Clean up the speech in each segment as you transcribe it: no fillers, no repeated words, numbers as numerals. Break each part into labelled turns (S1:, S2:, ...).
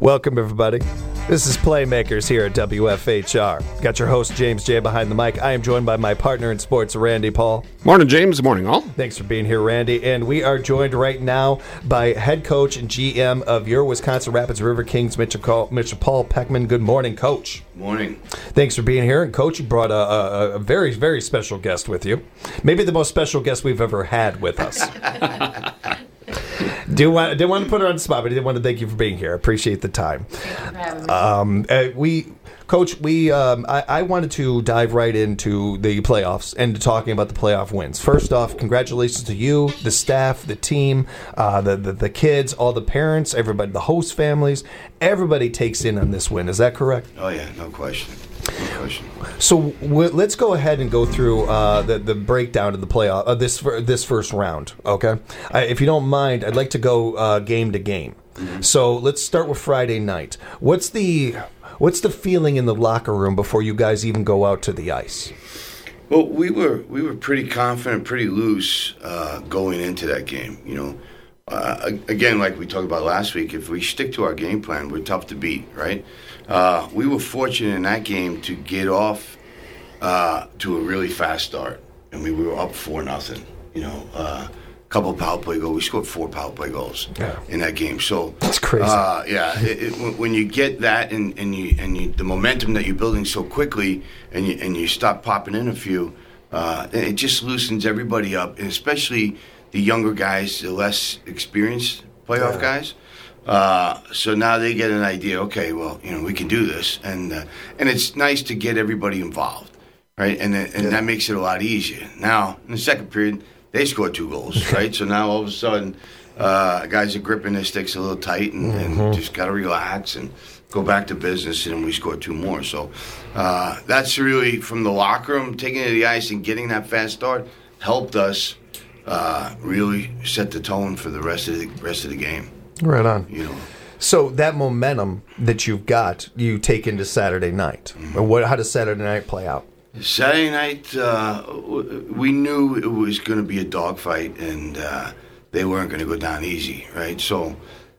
S1: Welcome, everybody. This is Playmakers here at WFHR. Got your host, James J. behind the mic. I am joined by my partner in sports, Randy Paul.
S2: Morning, James. Morning, all.
S1: Thanks for being here, Randy. And we are joined right now by head coach and GM of your Wisconsin Rapids River Kings, Mr. Paul Peckman. Good morning, Coach.
S3: Morning.
S1: Thanks for being here. And, Coach, you brought a very, very special guest with you. Maybe the most special guest we've ever had with us. Didn't want to put her on the spot, but I did want to thank you for being here. I appreciate the time. Coach, I wanted to dive right into the playoffs and to talking about the playoff wins. First off, congratulations to you, the staff, the team, the kids, all the parents, everybody, the host families. Everybody takes in on this win. Is that correct?
S3: Oh, yeah, no question. No question.
S1: So let's go ahead and go through the breakdown of the playoff this first round. Okay, if you don't mind, I'd like to go game to game. Mm-hmm. So let's start with Friday night. What's the feeling in the locker room before you guys even go out to the ice?
S3: Well, we were pretty confident, pretty loose going into that game. You know, again, like we talked about last week, if we stick to our game plan, we're tough to beat, right? We were fortunate in that game to get off to a really fast start. I mean, we were up 4-0. You know, a couple of power play goals. We scored 4 power play goals in that game. So
S1: that's crazy.
S3: When you get that and the momentum that you're building so quickly, and you stop popping in a few, it just loosens everybody up, and especially the younger guys, the less experienced playoff guys. So now they get an idea. Okay, well, you know, we can do this, and it's nice to get everybody involved, right? And that makes it a lot easier. Now in the second period, they scored 2 goals, right? So now all of a sudden, guys are gripping their sticks a little tight and just got to relax and go back to business, and we scored 2 more. So that's really, from the locker room, taking it to the ice and getting that fast start helped us really set the tone for the rest of the game.
S1: Right on.
S3: You know.
S1: So that momentum that you've got, you take into Saturday night. Mm-hmm. How does Saturday night play out?
S3: Saturday night, we knew it was going to be a dogfight, and they weren't going to go down easy, right? So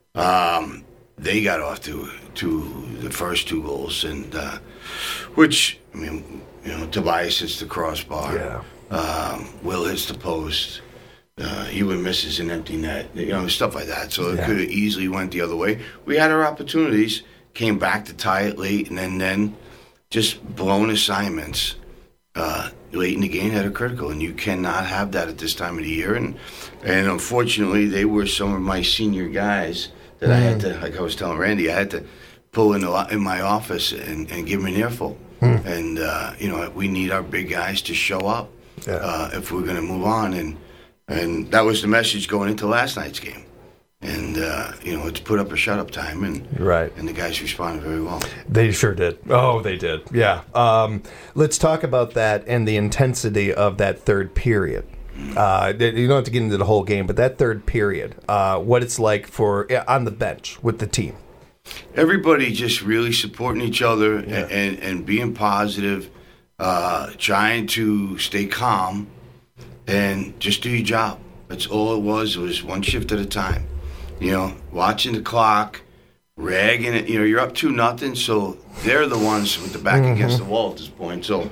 S3: they got off to the first 2 goals, and which, I mean, you know, Tobias hits the crossbar, Will hits the post, Ewan misses an empty net, you know, stuff like that. So it could have easily went the other way. We had our opportunities, came back to tie it late, and then just blown assignments late in the game that are critical, and you cannot have that at this time of the year. And unfortunately, they were some of my senior guys that I had to, like I was telling Randy, I had to pull in my office and give them an earful. And you know, we need our big guys to show up if we're going to move on. And that was the message going into last night's game. And, you know, it's put up a shut-up time, and the guys responded very well.
S1: They sure did. Oh, they did. Yeah. Let's talk about that and the intensity of that third period. You don't have to get into the whole game, but that third period, what it's like on the bench with the team.
S3: Everybody just really supporting each other and being positive, trying to stay calm and just do your job. That's all it was. It was one shift at a time. You know, watching the clock, ragging it. You know, you're up 2-0, so they're the ones with the back against the wall at this point. So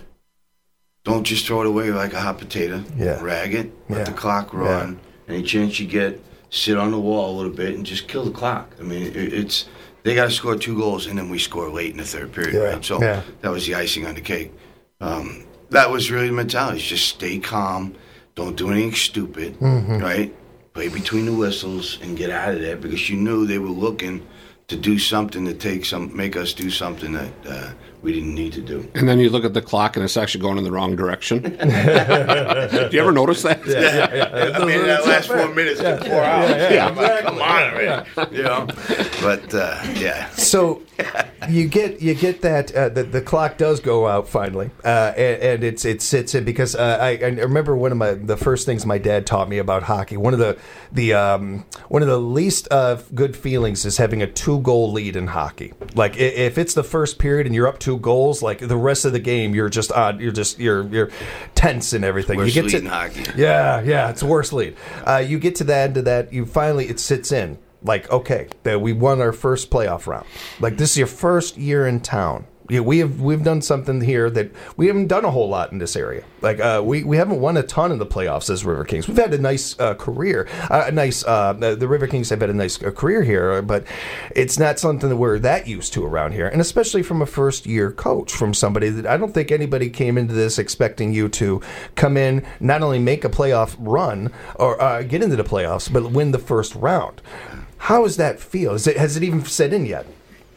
S3: don't just throw it away like a hot potato. Rag it, let the clock run. Any chance you get, sit on the wall a little bit and just kill the clock. I mean, they got to score 2 goals, and then we score late in the third period, right? So that was the icing on the cake. That was really the mentality. Just stay calm. Don't do anything stupid, right? Play between the whistles and get out of there, because you knew they were looking to do something to make us do something that we didn't need to do.
S2: And then you look at the clock and it's actually going in the wrong direction. Do you ever notice that?
S3: Yeah. I mean, that last 4 minutes took 4 hours. Come on, right? You know, but
S1: So you get that the clock does go out finally, and it sits in, because I remember one of the first things my dad taught me about hockey. One of the least good feelings is having a 2-goal lead in hockey. Like, if it's the first period and you're up 2 goals, like the rest of the game, you're tense and everything.
S3: Worst
S1: you get
S3: lead in hockey.
S1: Yeah, it's the worst lead. You get to the end of that, it sits in. like, okay, that we won our first playoff round. Like, this is your first year in town. Yeah, we've done something here that we haven't done a whole lot in this area. Like we haven't won a ton in the playoffs as River Kings. We've had a nice career, the River Kings have had a nice career here, but it's not something that we're that used to around here, and especially from a first year coach, from somebody that I don't think anybody came into this expecting you to come in, not only make a playoff run or get into the playoffs, but win the first round. How does that feel? Has it even set in yet?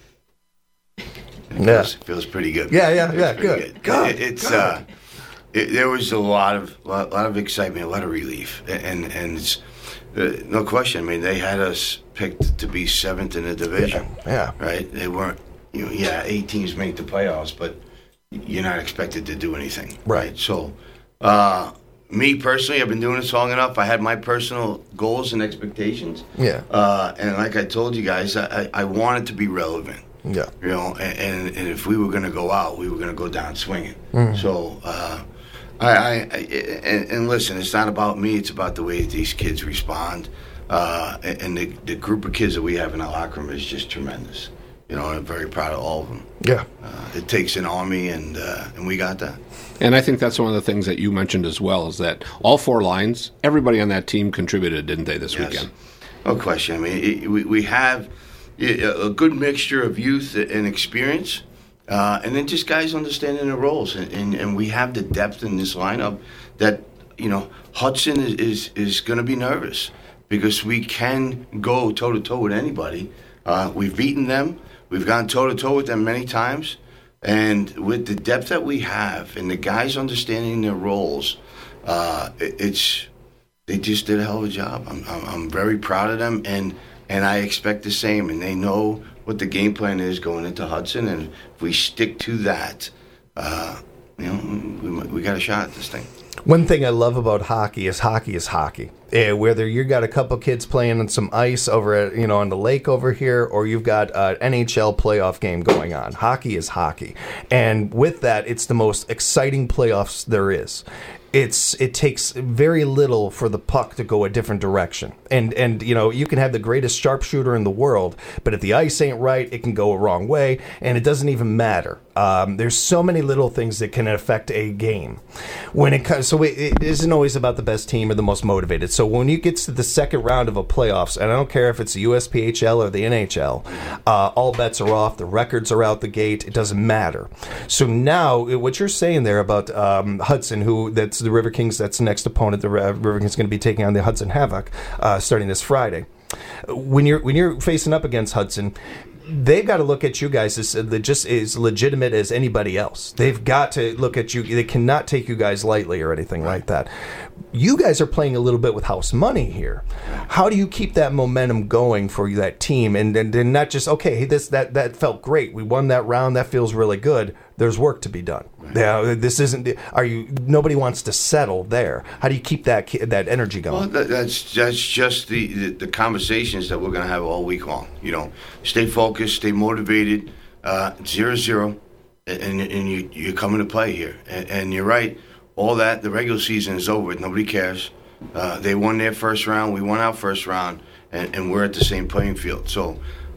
S3: It feels pretty good.
S1: Yeah. Good.
S3: There was a lot of excitement, a lot of relief, and it's no question. I mean, they had us picked to be 7th in the division.
S1: Yeah.
S3: Right. They weren't. 8 teams make the playoffs, but you're not expected to do anything.
S1: Right.
S3: So, me personally, I've been doing this long enough. I had my personal goals and expectations.
S1: Yeah.
S3: And like I told you guys, I wanted to be relevant.
S1: Yeah.
S3: And if we were going to go out, we were going to go down swinging.
S1: Mm-hmm.
S3: So, and listen, it's not about me. It's about the way that these kids respond. And the group of kids that we have in our locker room is just tremendous. I'm very proud of all of them.
S1: Yeah.
S3: It takes an army, and we got that.
S2: And I think that's one of the things that you mentioned as well, is that all 4 lines, everybody on that team contributed, didn't they, this weekend?
S3: No question. I mean, we have a good mixture of youth and experience, and then just guys understanding their roles. And we have the depth in this lineup that, Hudson is going to be nervous because we can go toe-to-toe with anybody. We've beaten them. We've gone toe-to-toe with them many times. And with the depth that we have and the guys understanding their roles, they just did a hell of a job. I'm very proud of them, and I expect the same. And they know what the game plan is going into Hudson, and if we stick to that, we got a shot at this thing.
S1: One thing I love about hockey is hockey. Whether you got a couple kids playing on some ice over at, on the lake over here, or you've got an NHL playoff game going on, hockey is hockey. And with that, it's the most exciting playoffs there is. It takes very little for the puck to go a different direction. And you can have the greatest sharpshooter in the world, but if the ice ain't right, it can go a wrong way, and it doesn't even matter. There's so many little things that can affect a game. When it comes, so it isn't always about the best team or the most motivated. So when you get to the second round of a playoffs, and I don't care if it's the USPHL or the NHL, all bets are off. The records are out the gate. It doesn't matter. So now, what you're saying there about Hudson, that's the River Kings, that's the next opponent. The River Kings is going to be taking on the Hudson Havoc starting this Friday. When you're facing up against Hudson, they've got to look at you guys as just as legitimate as anybody else. They've got to look at you. They cannot take you guys lightly or anything like that. You guys are playing a little bit with house money here. How do you keep that momentum going for that team, and not just, okay, hey, that felt great. We won that round. That feels really good. There's work to be done. Right. Yeah, this isn't. Nobody wants to settle there. How do you keep that energy going?
S3: Well, that's just the conversations that we're going to have all week long. Stay focused, stay motivated. 0-0, and you're coming to play here. And you're right. All that, the regular season is over. Nobody cares. They won their first round. We won our first round, and we're at the same playing field. So,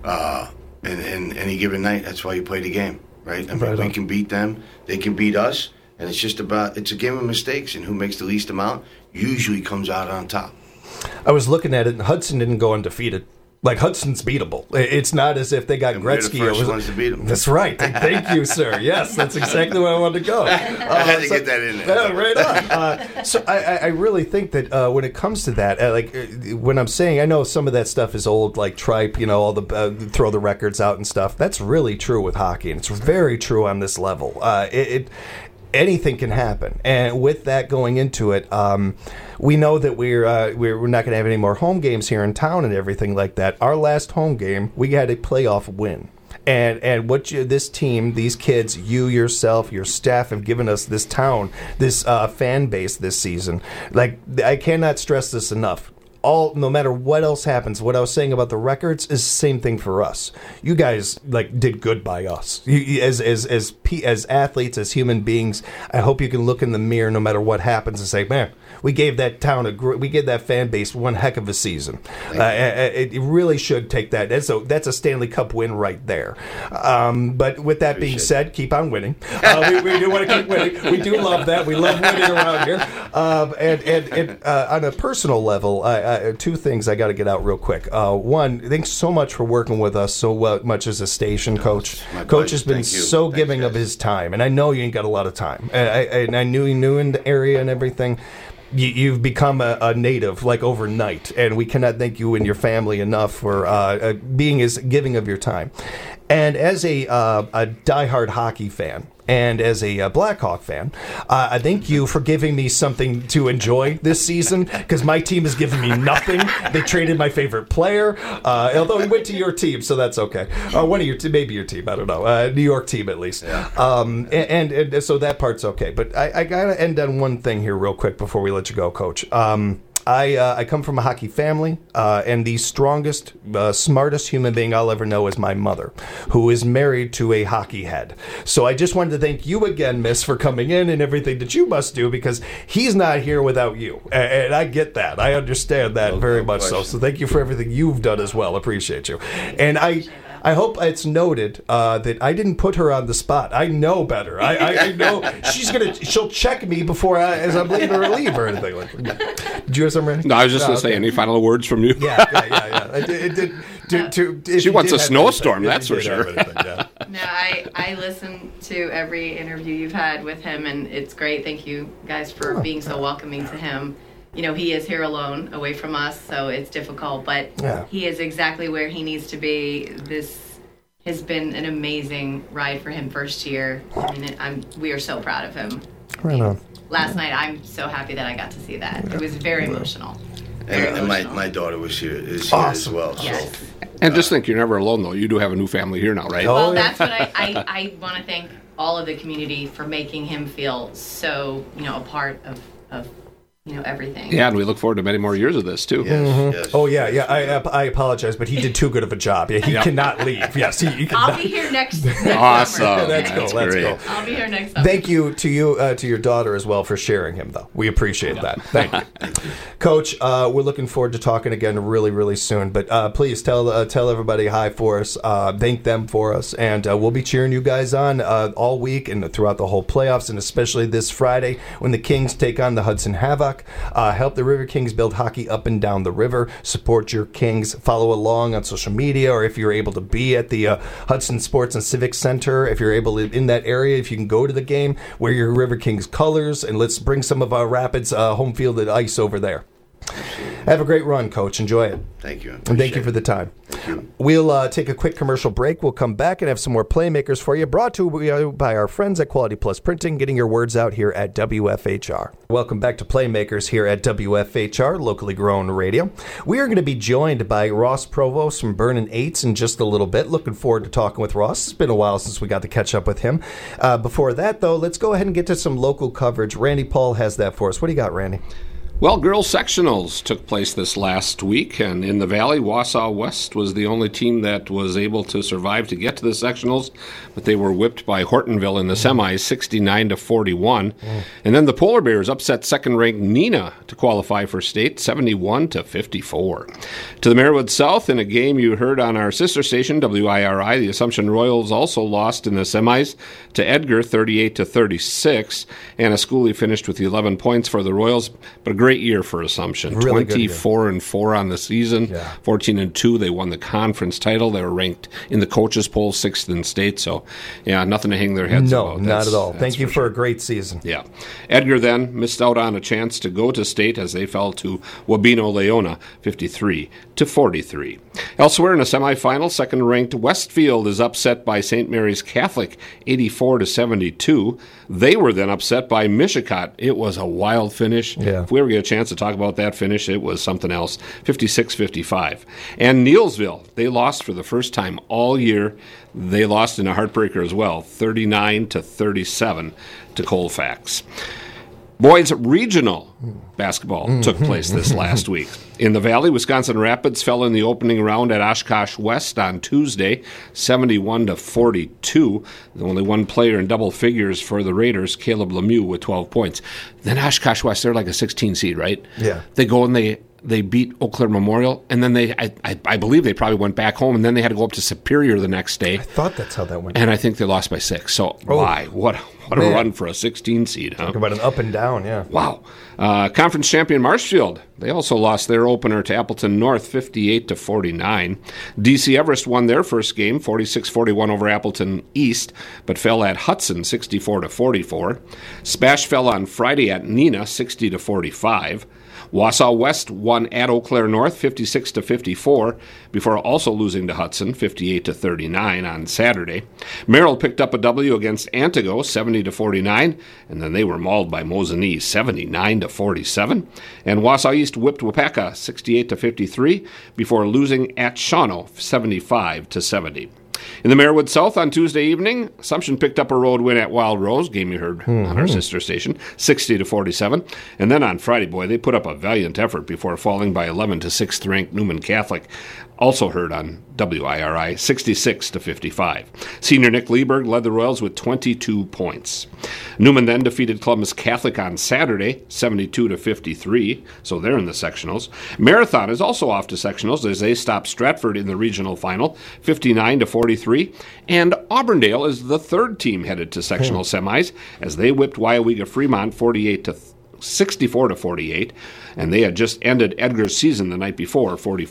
S3: and any given night, that's why you play the game. Right? I mean, we can beat them, they can beat us, and it's a game of mistakes, and who makes the least amount usually comes out on top.
S1: I was looking at it, and Hudson didn't go undefeated. Like, Hudson's beatable. It's not as if they got Gretzky.
S3: We're the first ones to beat him.
S1: That's right. Thank you, sir. Yes, that's exactly where I wanted to go.
S3: I had to get that in there.
S1: Right on. So I really think that when it comes to that, when I'm saying, I know some of that stuff is old, like tripe, all the throw the records out and stuff. That's really true with hockey, and it's very true on this level. Anything can happen, and with that going into it, we know that we're not going to have any more home games here in town and everything like that. Our last home game, we had a playoff win, and what this team, these kids, you yourself, your staff have given us this town, this fan base this season. Like, I cannot stress this enough. no matter what else happens, what I was saying about the records is the same thing for us. You guys did good by us. As athletes, as human beings, I hope you can look in the mirror no matter what happens and say, man, we gave that town we gave that fan base one heck of a season. It really should take that. That's a Stanley Cup win right there. But with that being said, keep on winning. We do want to keep winning. We do love that. We love winning around here. And on a personal level, two things I got to get out real quick. One, thanks so much for working with us so much as a station coach. Coach has been so giving of his time, and I know you ain't got a lot of time. And I knew you knew in the area and everything. You've become a native overnight, and we cannot thank you and your family enough for being as giving of your time. And as a diehard hockey fan, and as a Blackhawk fan, I thank you for giving me something to enjoy this season, because my team has given me nothing. They traded my favorite player, although he went to your team, so that's okay. One of your maybe your team, I don't know. New York team, at least. Yeah. And so that part's okay. But I got to end on one thing here real quick before we let you go, Coach. I come from a hockey family, and the strongest, smartest human being I'll ever know is my mother, who is married to a hockey head. So I just wanted to thank you again, Miss, for coming in and everything that you must do, because he's not here without you. And I get that. I understand that very much so. So thank you for everything you've done as well. Appreciate you. And I hope it's noted that I didn't put her on the spot. I know better. I know she'll check me before as I'm leaving or leave or anything like that. Did you have something ready?
S2: No, I was just going to say, any final words from you?
S1: Yeah.
S2: She wants a snowstorm, that's for sure.
S4: No, I listen to every interview you've had with him, and it's great. Thank you guys for being so welcoming to him. You know, he is here alone, away from us, so it's difficult, but he is exactly where he needs to be. This has been an amazing ride for him first year. I mean, we are so proud of him.
S1: Right on.
S4: Last night, I'm so happy that I got to see that. It was very emotional.
S3: And my daughter is here as well.
S4: Yes.
S3: So.
S2: And just think, you're never alone, though. You do have a new family here now, right?
S4: Well, that's what I want to thank all of the community for making him feel so, a part of everything.
S2: Yeah, and we look forward to many more years of this, too.
S3: Yes.
S1: Oh, yeah. I apologize, but he did too good of a job. Yeah, he cannot leave. Yes, he cannot.
S4: I'll be here next
S2: Awesome.
S4: summer.
S1: That's cool. That's
S2: great.
S1: cool.
S4: I'll be here next summer.
S1: Thank you to your daughter as well for sharing him, though. We appreciate that. Thank you. Coach, we're looking forward to talking again really, really soon. But please tell everybody hi for us. Thank them for us. And we'll be cheering you guys on all week and throughout the whole playoffs, and especially this Friday when the Kings take on the Hudson Havoc. Help the River Kings build hockey up and down the river. Support your Kings. Follow along on social media, or if you're able to be at the Hudson Sports and Civic Center, if you're able to in that area, if you can go to the game, wear your River Kings colors, and let's bring some of our Rapids home fielded ice over there. Have a great run, Coach. Enjoy it.
S3: Thank you.
S1: And thank you for the time.
S3: Thank you.
S1: We'll take a quick commercial break. We'll come back and have some more Playmakers for you, brought to you by our friends at Quality Plus Printing, getting your words out here at WFHR. Welcome back to Playmakers here at WFHR, locally grown radio. We are going to be joined by Ross Provost from Burnin' Eights in just a little bit. Looking forward to talking with Ross. It's been a while since we got to catch up with him. Before that, though, let's go ahead and get to some local coverage. Randy Paul has that for us. What do you got, Randy?
S2: Well, girls sectionals took place this last week, and in the Valley, Wausau West was the only team that was able to survive to get to the sectionals, but they were whipped by Hortonville in the semis, 69-41. And then the Polar Bears upset second-ranked Neenah to qualify for state, 71-54. To the Merriwood South, in a game you heard on our sister station, WIRI, the Assumption Royals also lost in the semis to Edgar, 38-36, and Ascoli finished with 11 points for the Royals, but a great year for Assumption.
S1: Really
S2: 24-4 on the season.
S1: Yeah.
S2: 14-2. They won the conference title. They were ranked in the coaches poll 6th in state. So, yeah, nothing to hang their heads about.
S1: No, not at all. Thank you for a great season.
S2: Yeah. Edgar then missed out on a chance to go to state as they fell to Wabeno Leona 53-43. Elsewhere in a semifinal, second-ranked Westfield is upset by St. Mary's Catholic 84-72. They were then upset by Mishicot. It was a wild finish.
S1: Yeah.
S2: If we ever get a chance to talk about that finish, it was something else. 56-55. And Neilsville, they lost for the first time all year. They lost in a heartbreaker as well, 39-37 to Colfax. Boys regional basketball took place this last week. In the Valley, Wisconsin Rapids fell in the opening round at Oshkosh West on Tuesday, 71-42. Only one player in double figures for the Raiders, Caleb Lemieux, with 12 points. Then Oshkosh West, they're like a 16 seed, right?
S1: Yeah.
S2: They go and they beat Eau Claire Memorial, and then I believe they probably went back home, and then they had to go up to Superior the next day.
S1: I thought that's how that went.
S2: And I think they lost by 6. So why? What a run for a 16 seed, huh?
S1: Talk about an up and down, yeah.
S2: Wow. Conference champion Marshfield, they also lost their opener to Appleton North 58-49. DC Everest won their first game 46-41 over Appleton East, but fell at Hudson 64-44. Spash fell on Friday at Neenah 60-45. Wausau West won at Eau Claire North 56-54 before also losing to Hudson 58-39 on Saturday. Merrill picked up a W against Antigo 70-49, and then they were mauled by Mosinee 79-47. And Wausau East whipped Wapaka 68-53 before losing at Shawano 75-70. In the Marewood South on Tuesday evening, Assumption picked up a road win at Wild Rose, game you heard on our sister station, 60-47. And then on Friday, boy, they put up a valiant effort before falling by 11 to 6th-ranked Newman Catholic, also heard on WIRI, 66-55. Senior Nick Lieberg led the Royals with 22 points. Newman then defeated Columbus Catholic on Saturday, 72-53, so they're in the sectionals. Marathon is also off to sectionals as they stop Stratford in the regional final, 59-43. And Auburndale is the third team headed to sectional semis as they whipped Waiawega Fremont 64-48, and they had just ended Edgar's season the night before,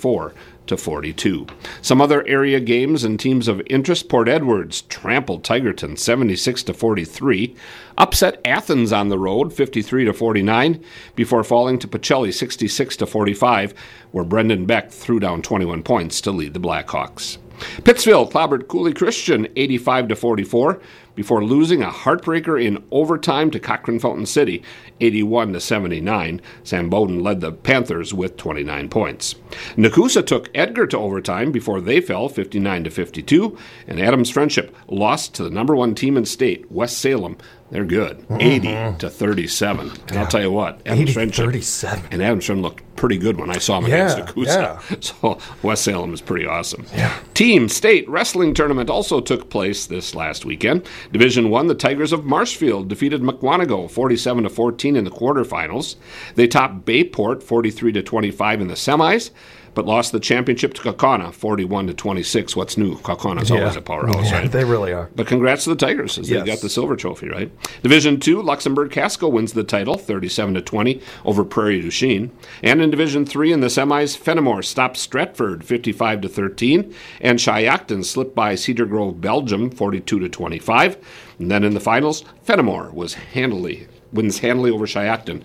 S2: 44-42. Some other area games and teams of interest: Port Edwards trampled Tigerton 76-43, upset Athens on the road 53-49 before falling to Pacelli 66-45, where Brendan Beck threw down 21 points to lead the Blackhawks. Pittsfield clobbered Cooley Christian 85-44 before losing a heartbreaker in overtime to Cochrane Fountain City 81-79. Sam Bowden led the Panthers with 29 points. Nakusa took Edgar to overtime before they fell 59-52, and Adams Friendship lost to the number one team in state, West Salem. They're good, 80-37. And I'll tell you what, Adams Friendship
S1: 37.
S2: and Adams Friendship looked pretty good when I saw them against Nakusa. Yeah. So West Salem is pretty awesome.
S1: Yeah.
S2: Team State Wrestling Tournament also took place this last weekend. Division I, the Tigers of Marshfield defeated McWanago 47-14 in the quarterfinals. They topped Bayport 43-25 in the semis, but lost the championship to Kaukauna 41-26. What's new? Kaukana's always a powerhouse, right?
S1: They really are.
S2: But congrats to the Tigers as they got the silver trophy, right? Division II, Luxembourg Casco wins the title 37-20 over Prairie du Chien. And in Division III in the semis, Fenimore stopped Stratford 55-13, and Shyachton slipped by Cedar Grove, Belgium 42-25. And then in the finals, Fenimore wins handily over Shyachton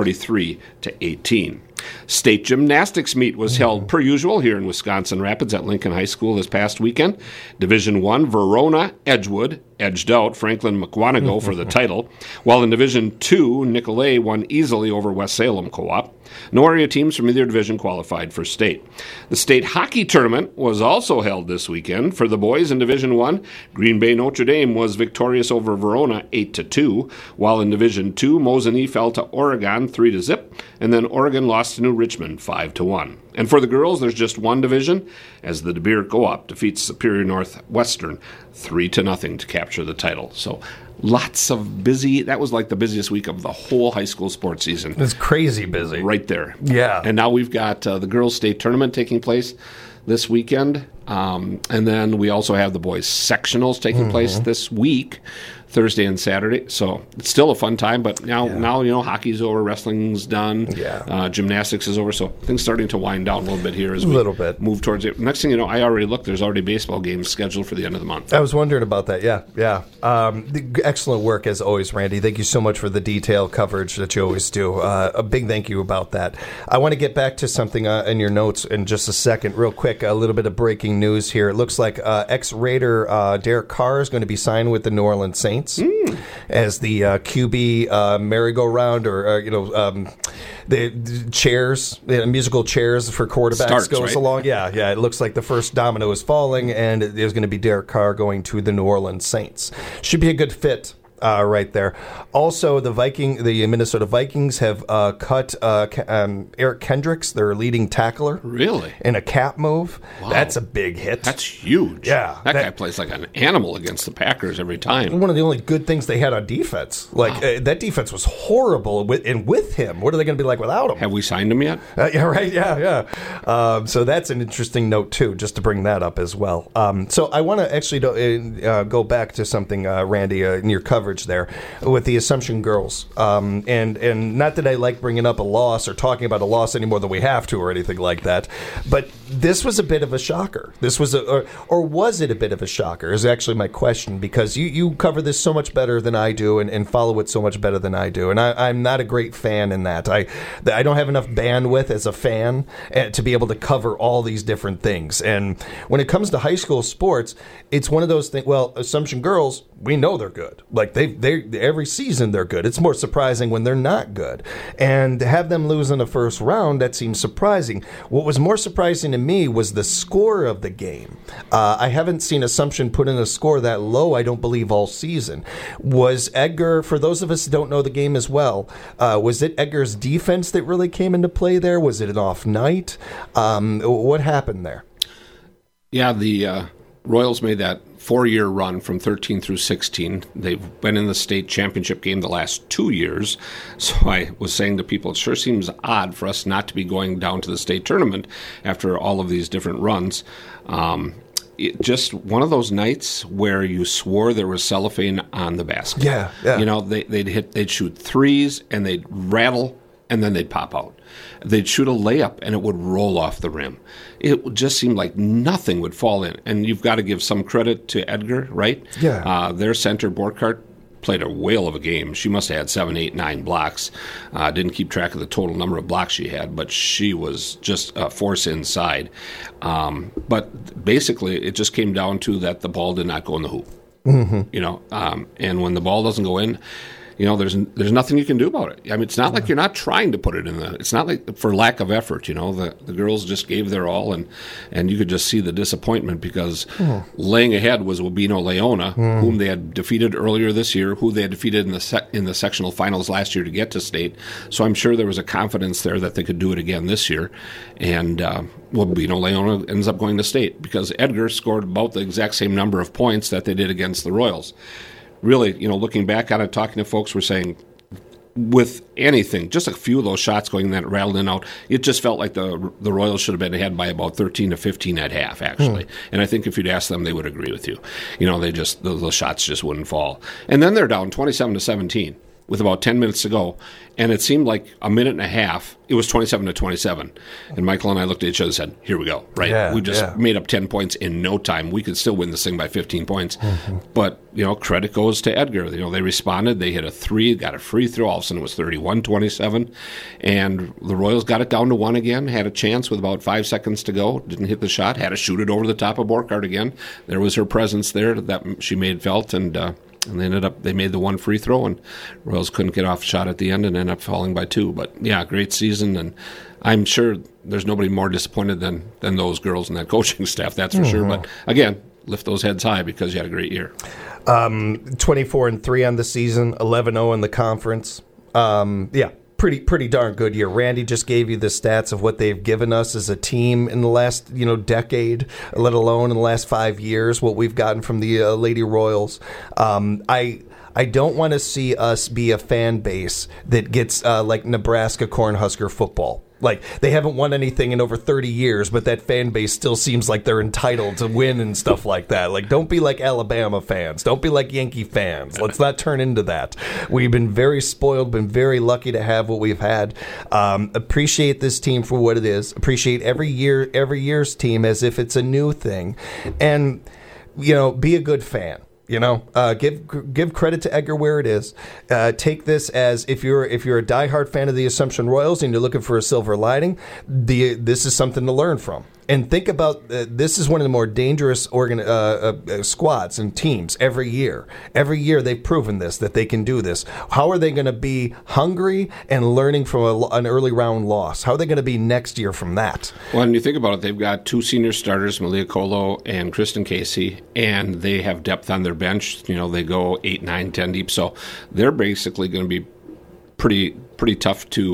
S2: 43-18. State gymnastics meet was held per usual here in Wisconsin Rapids at Lincoln High School this past weekend. Division I, Verona Edgewood edged out Franklin McWanago for the title, while in Division II, Nicolay won easily over West Salem Co-op. No area teams from either division qualified for state. The state hockey tournament was also held this weekend. For the boys in Division I, Green Bay Notre Dame was victorious over Verona 8-2, while in Division II, Mosinee fell to Oregon 3-0, and then Oregon lost to New Richmond 5-1. And for the girls, there's just one division, as the De Beer Co-op defeats Superior Northwestern 3-0 to capture the title. So lots of busy. That was like the busiest week of the whole high school sports season.
S1: It's crazy busy.
S2: Right there.
S1: Yeah.
S2: And now we've got the girls' state tournament taking place this weekend. And then we also have the boys' sectionals taking place this week, Thursday and Saturday. So it's still a fun time, but now you know, hockey's over, wrestling's done, gymnastics is over, so things starting to wind down a little bit here as we move towards it. Next thing you know, I already looked, there's already baseball games scheduled for the end of the month.
S1: I was wondering about that, yeah. Excellent work as always, Randy. Thank you so much for the detailed coverage that you always do. A big thank you about that. I want to get back to something in your notes in just a second. Real quick, a little bit of breaking news here. It looks like ex-Raider Derek Carr is going to be signed with the New Orleans Saints as the QB merry-go-round, or the chairs, the musical chairs for quarterbacks goes along. Yeah. It looks like the first domino is falling, and there's going to be Derek Carr going to the New Orleans Saints. Should be a good fit right there. Also, the Minnesota Vikings have cut Eric Kendricks, their leading tackler.
S2: Really?
S1: In a cap move.
S2: Wow.
S1: That's a big hit.
S2: That's huge.
S1: Yeah.
S2: That guy plays like an animal against the Packers every time.
S1: One of the only good things they had on defense. That defense was horrible, and with him, what are they going to be like without him?
S2: Have we signed him yet?
S1: Yeah, right. Yeah. So that's an interesting note too, just to bring that up as well. So I want to actually go back to something, Randy, in your coverage there with the Assumption girls, and not that I like bringing up a loss or talking about a loss any more than we have to or anything like that, but this was a bit of a shocker. This was or was it a bit of a shocker? Is actually my question, because you cover this so much better than I do and follow it so much better than I do, and I'm not a great fan in that. I don't have enough bandwidth as a fan to be able to cover all these different things. And when it comes to high school sports, it's one of those things. Well, Assumption girls, we know they're good. Like they every season they're good. It's more surprising when they're not good. And to have them lose in the first round, that seems surprising. What was more surprising to me was the score of the game. I haven't seen Assumption put in a score that low, I don't believe, all season. Was Edgar, for those of us who don't know the game as well, was it Edgar's defense that really came into play there? Was it an off night? What happened there?
S2: Yeah, the Royals made that 4-year run from 13 through 16. They've been in the state championship game the last 2 years. So I was saying to people, it sure seems odd for us not to be going down to the state tournament after all of these different runs. Just one of those nights where you swore there was cellophane on the basket.
S1: Yeah.
S2: You know, they'd shoot threes and they'd rattle and then they'd pop out. They'd shoot a layup and it would roll off the rim. It just seemed like nothing would fall in. And you've got to give some credit to Edgar, right?
S1: Yeah.
S2: Their center, Borkart, played a whale of a game. She must have had 7, 8, 9 blocks. Didn't keep track of the total number of blocks she had, but she was just a force inside. But basically, it just came down to that the ball did not go in the hoop. Mm-hmm. You know, and when the ball doesn't go in, you know, there's nothing you can do about it. I mean, it's not like you're not trying to put it in the. It's not like for lack of effort. You know, the girls just gave their all, and you could just see the disappointment because laying ahead was Urbino Leona, whom they had defeated earlier this year, who they had defeated in the sectional finals last year to get to state. So I'm sure there was a confidence there that they could do it again this year, and Urbino Leona ends up going to state because Edgar scored about the exact same number of points that they did against the Royals. Really, you know, looking back on it, talking to folks, we're saying with anything, just a few of those shots going that rattled in and out, it just felt like the Royals should have been ahead by about 13 to 15 at half, actually. And I think if you'd ask them, they would agree with you. You know, those shots just wouldn't fall. And then they're down 27 to 17 with about 10 minutes to go. And it seemed like a minute and a half, it was 27 to 27. And Michael and I looked at each other and said, here we go, right?
S1: Yeah,
S2: we just made up 10 points in no time. We could still win this thing by 15 points. But, you know, credit goes to Edgar. You know, they responded. They hit a 3, got a free throw. All of a sudden it was 31-27. And the Royals got it down to 1 again, had a chance with about 5 seconds to go, didn't hit the shot, had to shoot it over the top of Borkart again. There was her presence there that she made felt, and they made the 1 free throw, and Royals couldn't get off a shot at the end and ended up falling by 2. But, yeah, great season, and I'm sure there's nobody more disappointed than those girls and that coaching staff, that's for sure. But, again, lift those heads high because you had a great year.
S1: 24-3 on the season, 11-0 in the conference. Pretty darn good year. Randy just gave you the stats of what they've given us as a team in the last decade, let alone in the last 5 years, what we've gotten from the Lady Royals. I don't want to see us be a fan base that gets like Nebraska Cornhusker football. Like, they haven't won anything in over 30 years, but that fan base still seems like they're entitled to win and stuff like that. Like, don't be like Alabama fans. Don't be like Yankee fans. Let's not turn into that. We've been very spoiled, been very lucky to have what we've had. Appreciate this team for what it is. Appreciate every year's team as if it's a new thing. And, be a good fan. Give credit to Edgar where it is. Take this as if you're a diehard fan of the Assumption Royals and you're looking for a silver lining, this is something to learn from. And think about this is one of the more dangerous squads and teams every year. Every year they've proven this, that they can do this. How are they going to be hungry and learning from an early round loss? How are they going to be next year from that?
S2: Well, when you think about it, they've got 2 senior starters, Malia Colo and Kristen Casey, and they have depth on their bench. They go 8, 9, 10 deep. So they're basically going to be pretty tough to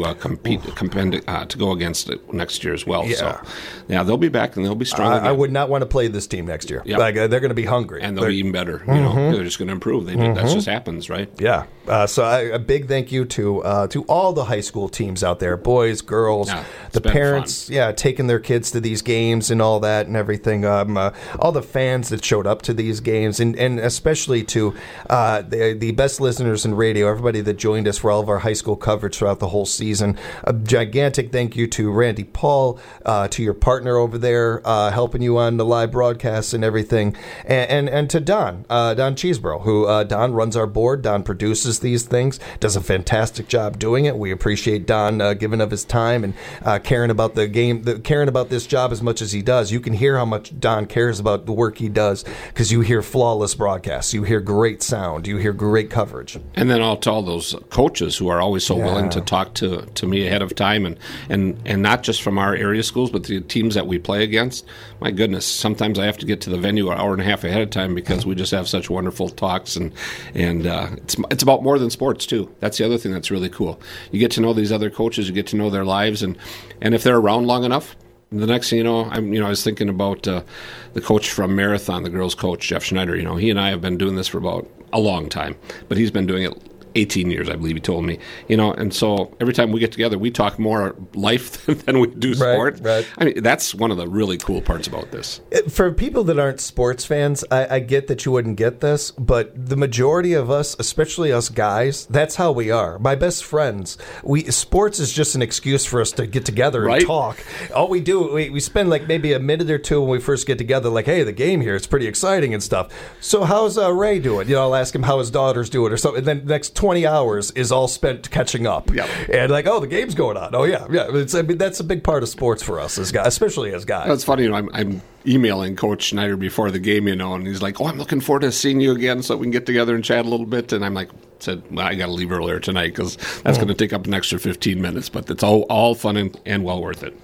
S2: to go against it next year as well.
S1: Yeah.
S2: So, they'll be back and they'll be strong again.
S1: I would not want to play this team next year.
S2: Yep.
S1: They're going to be hungry.
S2: And they'll be even better. They're just going to improve. That just happens, right?
S1: Yeah. So a big thank you to all the high school teams out there, boys, girls, the parents, taking their kids to these games and all that and everything. All the fans that showed up to these games, and especially to the best listeners in radio, everybody that joined us for all of our high school coverage throughout the whole season. A gigantic thank you to Randy Paul, to your partner over there, helping you on the live broadcasts and everything, and to Don Cheeseborough, who Don runs our board. Don produces these things, does a fantastic job doing it. We appreciate Don giving of his time and caring about the game, caring about this job as much as he does. You can hear how much Don cares about the work he does because you hear flawless broadcasts, you hear great sound, you hear great coverage.
S2: And then to all those coaches who are always so willing to talk to me ahead of time, and not just from our area schools, but the teams that we play against. My goodness, sometimes I have to get to the venue an hour and a half ahead of time because we just have such wonderful talks, and it's about more than sports too. That's the other thing that's really cool. You get to know these other coaches, you get to know their lives, and if they're around long enough, the next thing you know, I was thinking about the coach from Marathon, the girls' coach, Jeff Schneider. He and I have been doing this for about a long time, but he's been doing it 18 years, I believe he told me. And so every time we get together, we talk more life than we do sport.
S1: Right.
S2: I mean, that's one of the really cool parts about this.
S1: For people that aren't sports fans, I get that you wouldn't get this, but the majority of us, especially us guys, that's how we are. My best friends, sports is just an excuse for us to get together and talk. All we do, we spend like maybe a minute or two when we first get together, like, hey, the game here, it's pretty exciting and stuff. So how's Ray doing? I'll ask him how his daughter's doing or something. And then the next 20 hours is all spent catching up.
S2: Yep.
S1: And like, the game's going on. Oh, yeah. That's a big part of sports for us as guys, especially as guys.
S2: That's funny. I'm emailing Coach Schneider before the game, and he's like, I'm looking forward to seeing you again so we can get together and chat a little bit. And I'm like, I got to leave earlier tonight because that's going to take up an extra 15 minutes. But it's all fun and well worth it.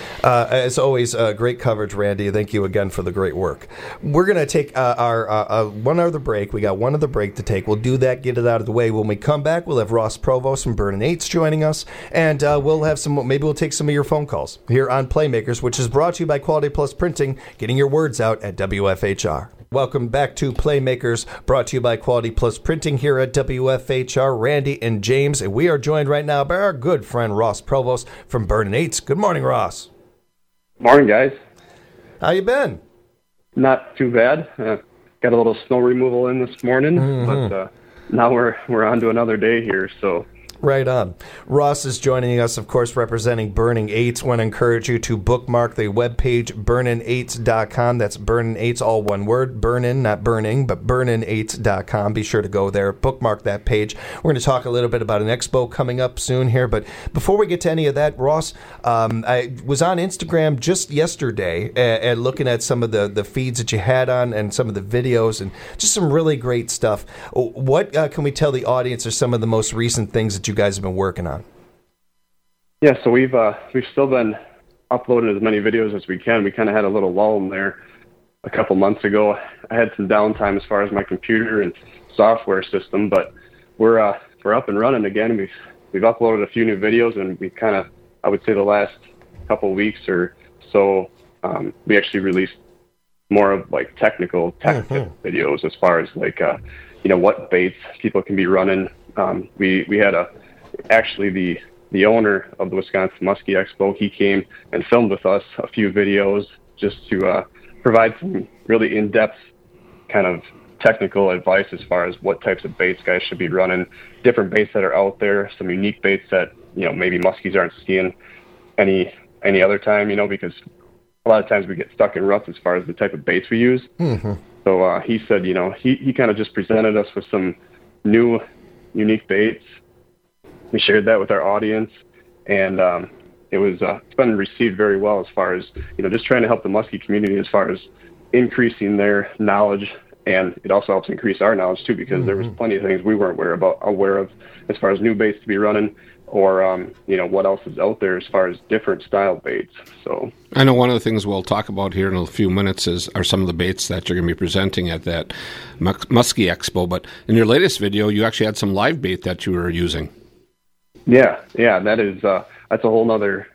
S1: As always, great coverage, Randy. Thank you again for the great work. We're going to take our one other break. We got one other break to take. We'll do that, get it out of the way. When we come back, we'll have Ross Provost from Burnin' Eights joining us, and we'll have maybe we'll take some of your phone calls here on Playmakers, which is brought to you by Quality Plus Printing, getting your words out at WFHR. Welcome back to Playmakers, brought to you by Quality Plus Printing here at WFHR. Randy and James, and we are joined right now by our good friend Ross Provost from Burnin' Eights. Good morning, Ross.
S5: Morning, guys.
S1: How you been?
S5: Not too bad. Got a little snow removal in this morning, but now we're on to another day here. So
S1: Right on. Ross is joining us, of course, representing Burnin' Eights. Want to encourage you to bookmark the webpage, burnin8s.com. That's Burnin' Eights, all one word. Burnin', not burning, but burnin8s.com. Be sure to go there. Bookmark that page. We're going to talk a little bit about an expo coming up soon here. But before we get to any of that, Ross, I was on Instagram just yesterday and looking at some of the feeds that you had on and some of the videos and just some really great stuff. What can we tell the audience are some of the most recent things that you guys have been working on?
S5: Yeah, so we've still been uploading as many videos as we can. We kind of had a little lull in there a couple months ago. I had some downtime as far as my computer and software system, but we're up and running again. We've uploaded a few new videos, and we kind of, I would say the last couple weeks or so, we actually released more of like technical videos as far as like what baits people can be running. We had actually the owner of the Wisconsin Muskie Expo. He came and filmed with us a few videos just to provide some really in-depth kind of technical advice as far as what types of baits guys should be running, different baits that are out there, some unique baits that maybe muskies aren't seeing any other time, because a lot of times we get stuck in ruts as far as the type of baits we use. Mm-hmm. So he said, he kind of just presented us with some new unique baits. We shared that with our audience, and it's been received very well as far as, just trying to help the muskie community as far as increasing their knowledge. And it also helps increase our knowledge too, because there was plenty of things we weren't aware of as far as new baits to be running, or what else is out there as far as different style baits. So
S2: I know one of the things we'll talk about here in a few minutes are some of the baits that you're going to be presenting at that Muskie Expo. But in your latest video, you actually had some live bait that you were using.
S5: Yeah, that is that's a whole nother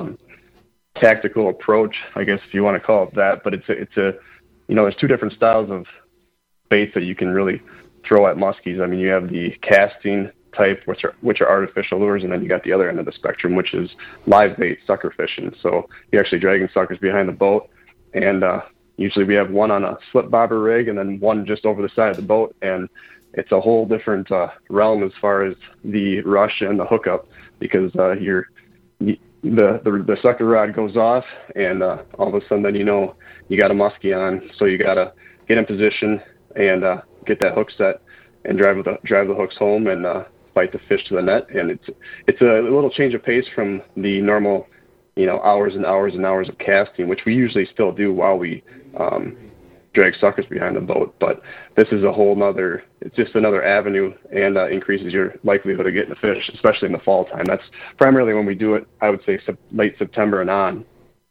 S5: tactical approach, I guess, if you want to call it that. But it's there's two different styles of baits that you can really throw at muskies. I mean, you have the casting type, which are artificial lures, and then you got the other end of the spectrum, which is live bait sucker fishing. So you're actually dragging suckers behind the boat, and usually we have one on a slip bobber rig and then one just over the side of the boat, and it's a whole different realm as far as the rush and the hookup, because the sucker rod goes off, and all of a sudden then you got a muskie on, so you got to get in position and get that hook set and drive the hooks home and fight the fish to the net. And it's a little change of pace from the normal, hours and hours and hours of casting, which we usually still do while we drag suckers behind the boat. But this is it's just another avenue, and increases your likelihood of getting a fish, especially in the fall time. That's primarily when we do it, I would say late September and on.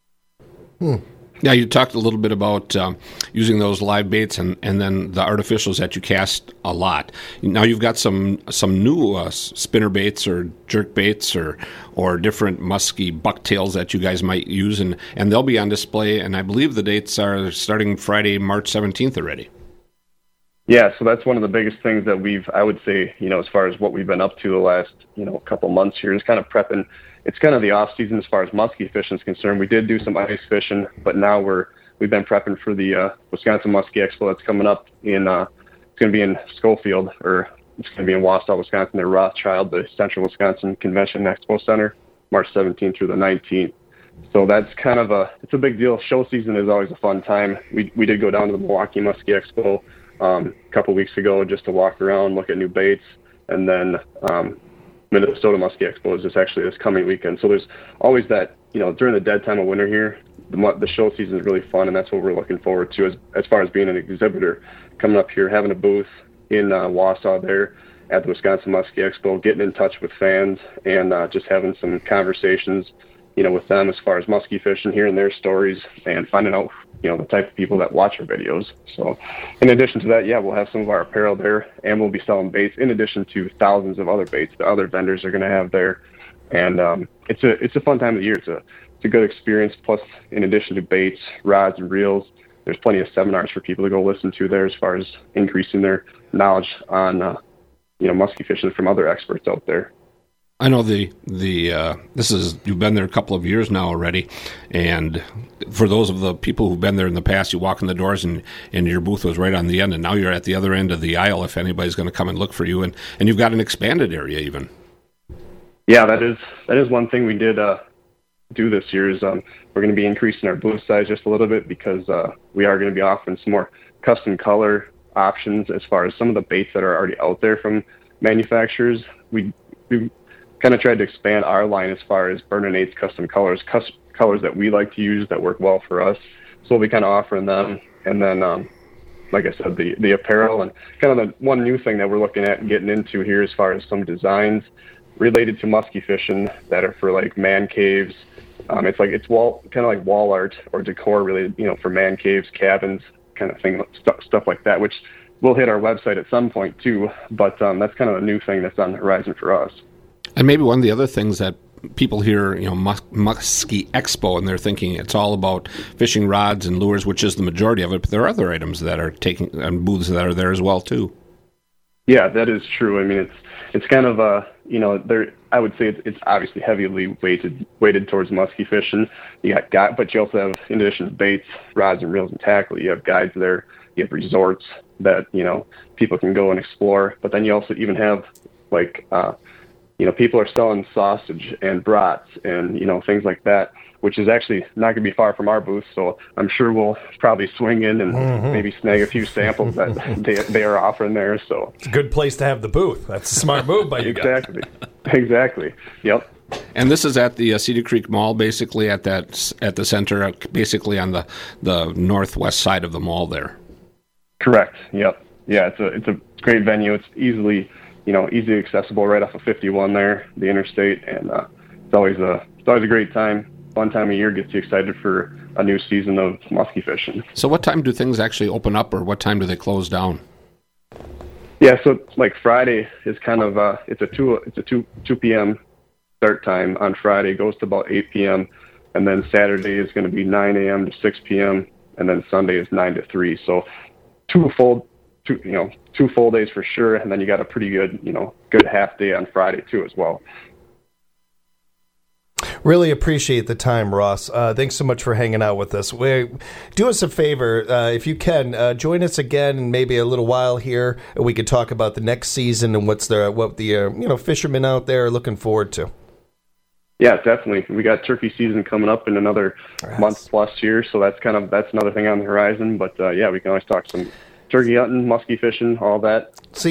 S2: Yeah, you talked a little bit about using those live baits and then the artificials that you cast a lot. Now you've got some new spinner baits or jerk baits or different musky bucktails that you guys might use, and they'll be on display, and I believe the dates are starting Friday, March 17th already.
S5: Yeah, so that's one of the biggest things that I would say, as far as what we've been up to the last, couple months here, is kind of prepping. It's kind of the off season as far as muskie fishing is concerned. We did do some ice fishing, but now we've been prepping for the Wisconsin Muskie Expo that's coming up it's going to be in Schofield, or it's going to be in Wausau, Wisconsin, the Rothschild, the Central Wisconsin Convention Expo Center, March 17th through the 19th. So that's kind of it's a big deal. Show season is always a fun time. We did go down to the Milwaukee Muskie Expo a couple weeks ago just to walk around, look at new baits, and then Minnesota Muskie Expo is just actually this coming weekend. So there's always that, during the dead time of winter here, the show season is really fun, and that's what we're looking forward to as far as being an exhibitor, coming up here, having a booth in Wausau there at the Wisconsin Muskie Expo, getting in touch with fans, and just having some conversations, with them as far as muskie fishing, hearing their stories, and finding out, the type of people that watch our videos. So in addition to that, we'll have some of our apparel there, and we'll be selling baits in addition to thousands of other baits that other vendors are going to have there. And it's a fun time of the year. It's a good experience. Plus, in addition to baits, rods, and reels, there's plenty of seminars for people to go listen to there as far as increasing their knowledge on muskie fishing from other experts out there.
S2: I know you've been there a couple of years now already, and for those of the people who've been there in the past, you walk in the doors and your booth was right on the end, and now you're at the other end of the aisle if anybody's going to come and look for you, and you've got an expanded area even.
S5: Yeah, that is one thing we did do this year is we're going to be increasing our booth size just a little bit, because we are going to be offering some more custom color options as far as some of the baits that are already out there from manufacturers. We kind of tried to expand our line as far as Burn and Eight's custom colors that we like to use that work well for us. So we'll be kind of offering them. And then, like I said, the apparel, and kind of the one new thing that we're looking at and getting into here as far as some designs related to muskie fishing that are for like man caves. It's kind of like wall art or decor related, for man caves, cabins, kind of thing, stuff like that, which will hit our website at some point too. But that's kind of a new thing that's on the horizon for us.
S2: And maybe one of the other things that people hear, Muskie Expo, and they're thinking it's all about fishing rods and lures, which is the majority of it, but there are other items that are taking, and booths that are there as well, too.
S5: Yeah, that is true. I mean, it's kind of, I would say it's obviously heavily weighted towards muskie fishing. But you also have, in addition to baits, rods and reels and tackle, you have guides there, you have resorts that, people can go and explore. But then you also even have, people are selling sausage and brats and, things like that, which is actually not going to be far from our booth. So I'm sure we'll probably swing in and maybe snag a few samples that they are offering there. So
S1: it's a good place to have the booth. That's a smart move by you guys.
S5: Exactly. Yep.
S2: And this is at the Cedar Creek Mall, basically at the center, basically on the northwest side of the mall there.
S5: Correct. Yep. Yeah, it's a great venue. It's easily accessible right off of 51 there, the interstate, and it's always a great time. Fun time of year, gets you excited for a new season of muskie fishing.
S2: So what time do things actually open up, or what time do they close down?
S5: Yeah, so like Friday is kind of it's a 2 p.m. start time on Friday, goes to about 8 p.m. and then Saturday is going to be 9 a.m. to 6 p.m. and then Sunday is 9 to 3. So two full days for sure, and then you got a pretty good half day on Friday too as well.
S1: Really appreciate the time, Ross. Thanks so much for hanging out with us. Do us a favor, if you can, join us again in maybe a little while here, and we could talk about the next season and what the fishermen out there are looking forward to.
S5: Yeah, definitely. We got turkey season coming up in another month plus here, so that's another thing on the horizon. But yeah, we can always talk some turkey hunting, muskie fishing, all that.
S1: See,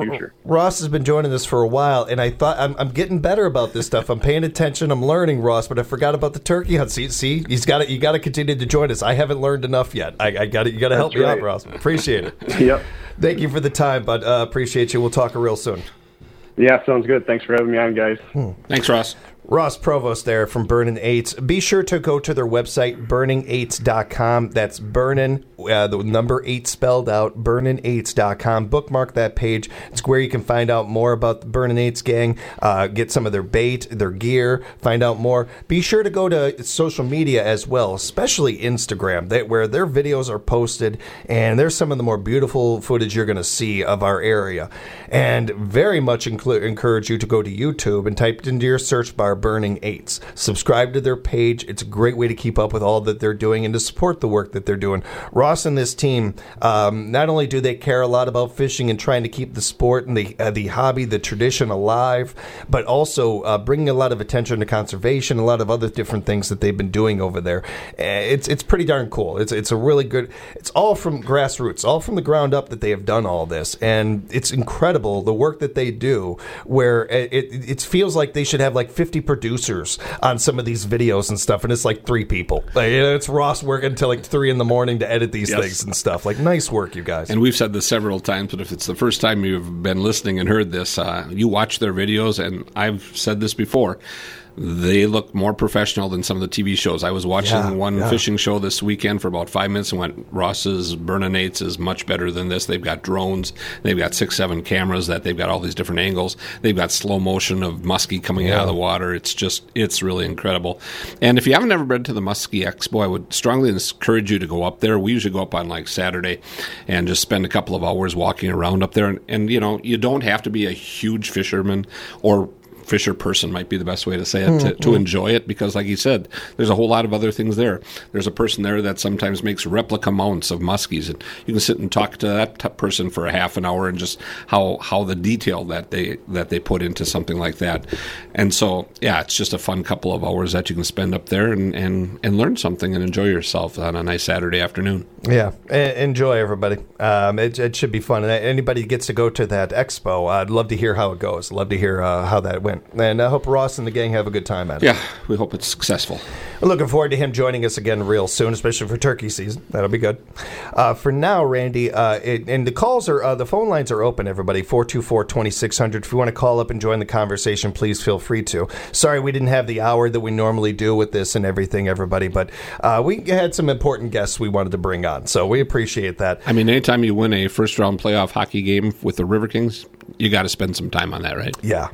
S1: Ross has been joining us for a while, and I thought I'm getting better about this stuff. I'm paying attention, I'm learning, Ross, but I forgot about the turkey hunt. See, you got to continue to join us. I haven't learned enough yet. You got to help me out, Ross. Appreciate it.
S5: Yep.
S1: Thank you for the time, bud. Appreciate you. We'll talk real soon.
S5: Yeah, sounds good. Thanks for having me on, guys.
S2: Thanks, Ross.
S1: Ross Provost there from Burnin' Eights. Be sure to go to their website, burning8s.com. That's Burnin', the number 8 spelled out, burning8s.com. Bookmark that page. It's where you can find out more about the Burnin' Eights gang, get some of their bait, their gear, find out more. Be sure to go to social media as well, especially Instagram, where their videos are posted, and there's some of the more beautiful footage you're going to see of our area. And very much encourage you to go to YouTube and type into your search bar Burning Eights. Subscribe to their page. It's a great way to keep up with all that they're doing and to support the work that they're doing. Ross and this team, not only do they care a lot about fishing and trying to keep the sport and the hobby, the tradition alive, but also bringing a lot of attention to conservation, a lot of other different things that they've been doing over there. It's pretty darn cool. It's a really good. It's all from grassroots, all from the ground up that they have done all this, and it's incredible the work that they do. Where it feels like they should have like 50 producers on some of these videos and stuff, and it's like 3 people. It's Ross working until like 3 a.m. to edit these things and stuff. Like, nice work, you guys.
S2: And we've said this several times, but if it's the first time you've been listening and heard this, you watch their videos, and I've said this before, they look more professional than some of the TV shows. I was watching one fishing show this weekend for about 5 minutes and went, Ross's Burnin' Eights is much better than this. They've got drones. They've got 6-7 cameras that they've got all these different angles. They've got slow motion of muskie coming out of the water. It's really incredible. And if you haven't ever been to the Muskie Expo, I would strongly encourage you to go up there. We usually go up on like Saturday and just spend a couple of hours walking around up there. And you don't have to be a huge fisherman or fisher person might be the best way to say it, to enjoy it, because like you said, there's a whole lot of other things there. There's a person there that sometimes makes replica mounts of muskies, and you can sit and talk to that person for a half an hour and just how the detail that they put into something like that. And so, yeah, it's just a fun couple of hours that you can spend up there and learn something and enjoy yourself on a nice Saturday afternoon.
S1: Yeah, enjoy, everybody. It should be fun. And anybody gets to go to that expo, I'd love to hear how it goes. Love to hear how that went. And I hope Ross and the gang have a good time at it.
S2: Yeah, we hope it's successful.
S1: We're looking forward to him joining us again real soon, especially for turkey season. That'll be good. For now, Randy, and the calls are, the phone lines are open, everybody, 424-2600. If you want to call up and join the conversation, please feel free to. Sorry we didn't have the hour that we normally do with this and everything, everybody, but we had some important guests we wanted to bring on, so we appreciate that.
S2: I mean, anytime you win a first-round playoff hockey game with the River Kings, you got to spend some time on that, right?
S1: Yeah.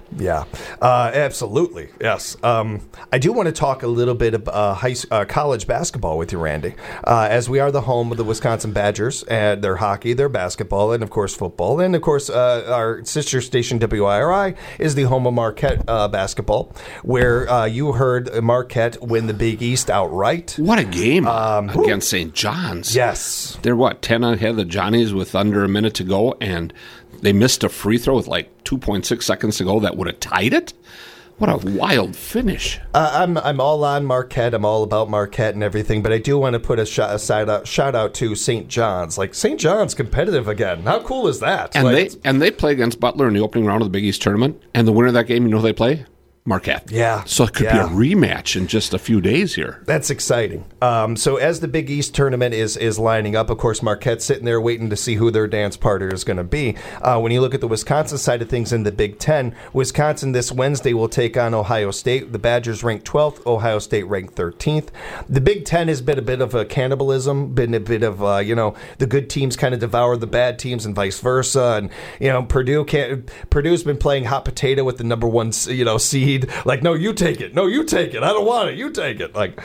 S1: Absolutely, yes. I do want to talk a little bit about college basketball with you, Randy, as we are the home of the Wisconsin Badgers and their hockey, their basketball, and, of course, football. And, of course, our sister station, WIRI, is the home of Marquette basketball, where you heard Marquette win the Big East outright.
S2: What a game against St. John's.
S1: Yes.
S2: They're, 10 ahead of the Johnnies with under a minute to go, and they missed a free throw with like 2.6 seconds to go that would have tied it. What a wild finish.
S1: I'm all on Marquette. I'm all about Marquette and everything, but I do want to put a shout out to St. John's. Like, St. John's competitive again. How cool is that?
S2: And they play against Butler in the opening round of the Big East tournament, and the winner of that game, you know who they play? Marquette.
S1: Yeah.
S2: So it could be a rematch in just a few days here.
S1: That's exciting. So as the Big East tournament is lining up, of course, Marquette's sitting there waiting to see who their dance partner is going to be. When you look at the Wisconsin side of things in the Big Ten, Wisconsin this Wednesday will take on Ohio State. The Badgers ranked 12th, Ohio State ranked 13th. The Big Ten has been a bit of a cannibalism, been a bit of, the good teams kind of devour the bad teams and vice versa. And, Purdue's been playing hot potato with the number one, seed. Like, no, you take it. No, you take it. I don't want it. You take it. Like,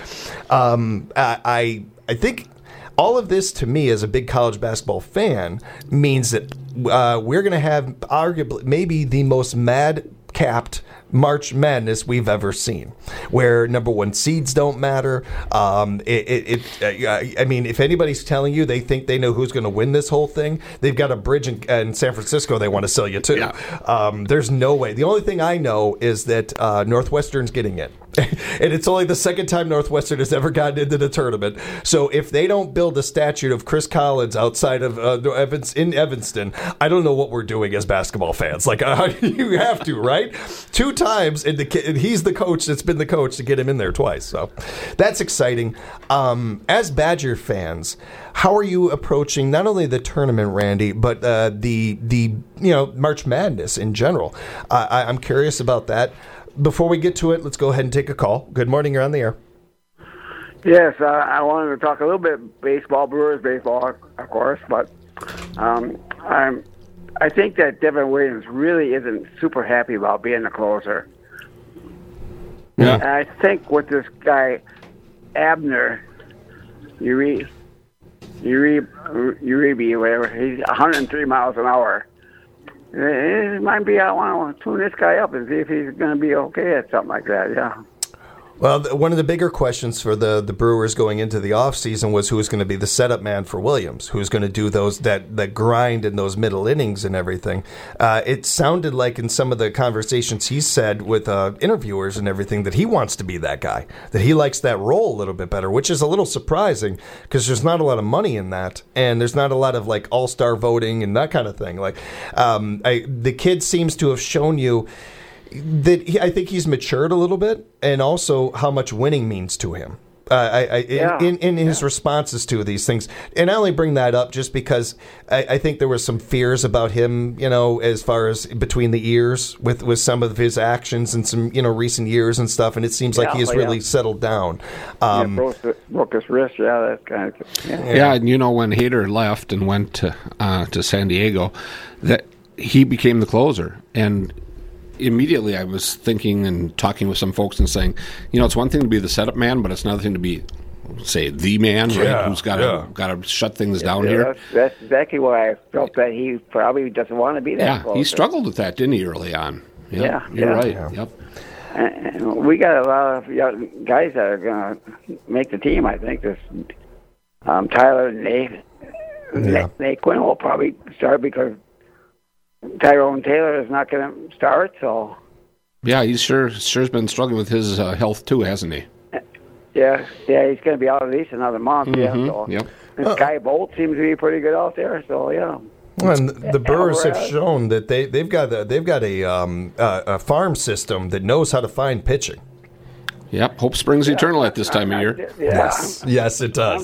S1: I think all of this to me as a big college basketball fan means that we're going to have arguably maybe the most mad-capped March Madness we've ever seen, where number one seeds don't matter. I mean, if anybody's telling you they think they know who's going to win this whole thing, they've got a bridge in San Francisco they want to sell you to. Yeah. There's no way. The only thing I know is that Northwestern's getting it. And it's only the second time Northwestern has ever gotten into the tournament. So if they don't build a statue of Chris Collins outside of in Evanston, I don't know what we're doing as basketball fans. Like, you have to, right? 2 times, and he's the coach that's been the coach to get him in there twice. So that's exciting. As Badger fans, how are you approaching not only the tournament, Randy, but the March Madness in general? I'm curious about that. Before we get to it, let's go ahead and take a call. Good morning, you're on the air.
S6: Yes, I wanted to talk a little bit baseball, Brewers baseball, of course, but I think that Devin Williams really isn't super happy about being the closer.
S2: Yeah.
S6: And I think with this guy, Abner, Uribe, whatever, he's 103 miles an hour. It might be I want to tune this guy up and see if he's going to be okay at something like that, yeah.
S1: Well, one of the bigger questions for the Brewers going into the offseason was who was going to be the setup man for Williams, who's going to do that grind in those middle innings and everything. It sounded like in some of the conversations he said with interviewers and everything that he wants to be that guy, that he likes that role a little bit better, which is a little surprising because there's not a lot of money in that, and there's not a lot of like all-star voting and that kind of thing. Like, the kid seems to have shown you that I think he's matured a little bit, and also how much winning means to him. In his responses to these things. And I only bring that up just because I think there was some fears about him, as far as between the ears with some of his actions and some, recent years and stuff. And it seems like he has really settled down.
S6: Broke his wrist, that kind of thing.
S2: Yeah, and when Hader left and went to San Diego, that he became the closer. And immediately I was thinking and talking with some folks and saying, it's one thing to be the setup man, but it's another thing to be, say, the man, right? Who's got to shut things down here.
S6: That's exactly why I felt that he probably doesn't want to be that closer.
S2: He struggled with that, didn't he, early on? You're right. Yeah. Yep.
S6: And we got a lot of young guys that are going to make the team, I think. This Tyler and Nate Quinn will probably start because Tyrone Taylor is not going to start, so...
S2: Yeah, he's sure's been struggling with his health, too, hasn't he?
S6: Yeah, he's going to be out at least another month, So.
S2: Yep.
S6: And Sky Bolt seems to be pretty good out there, so, yeah.
S1: Well, and the Brewers have shown that they've got a farm system that knows how to find pitching.
S2: Yep, hope springs eternal at this time of year.
S6: Yeah.
S1: Yes, it does.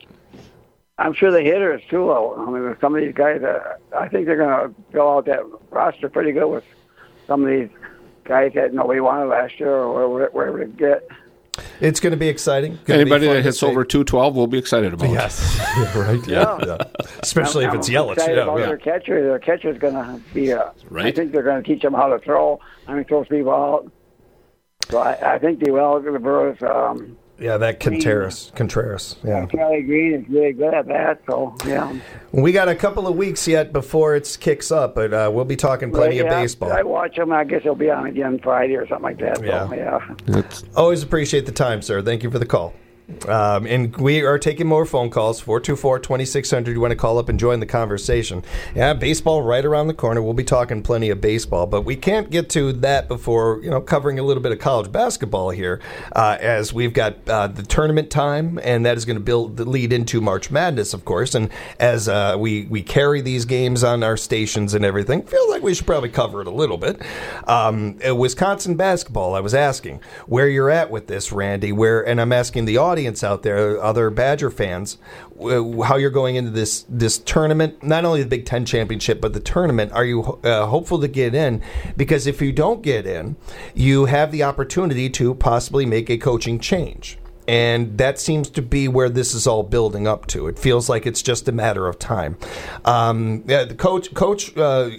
S6: I'm sure the hitters too. I mean, some of these guys, I think they're going to fill out that roster pretty good with some of these guys that nobody wanted last year or wherever to get.
S1: It's going to be exciting.
S2: Anybody that hits over 212 will be excited about.
S1: Yes, right. Yeah. Especially if it's Yelich.
S6: Their catcher. Their catcher's going to be.
S2: Right.
S6: I think they're going to teach them how to throw. Throw people out. So I think they will. The Brewers.
S1: That Contreras. Yeah.
S6: Charlie Green is really good at that, so, yeah.
S1: We got a couple of weeks yet before it kicks up, but we'll be talking plenty of baseball.
S6: I watch him. I guess he'll be on again Friday or something like that.
S1: Yeah.
S6: So, yeah.
S1: Always appreciate the time, sir. Thank you for the call. And we are taking more phone calls, 424-2600. You want to call up and join the conversation. Yeah, baseball right around the corner. We'll be talking plenty of baseball, but we can't get to that before, covering a little bit of college basketball here, as we've got the tournament time, and that is going to lead into March Madness, of course. And as we carry these games on our stations and everything, feel like we should probably cover it a little bit. Wisconsin basketball, I was asking where you're at with this, Randy, and I'm asking the audience out there, other Badger fans, how you're going into this tournament, not only the Big Ten championship, but the tournament. Are you hopeful to get in? Because if you don't get in, you have the opportunity to possibly make a coaching change. And that seems to be where this is all building up to. It feels like it's just a matter of time. The coach,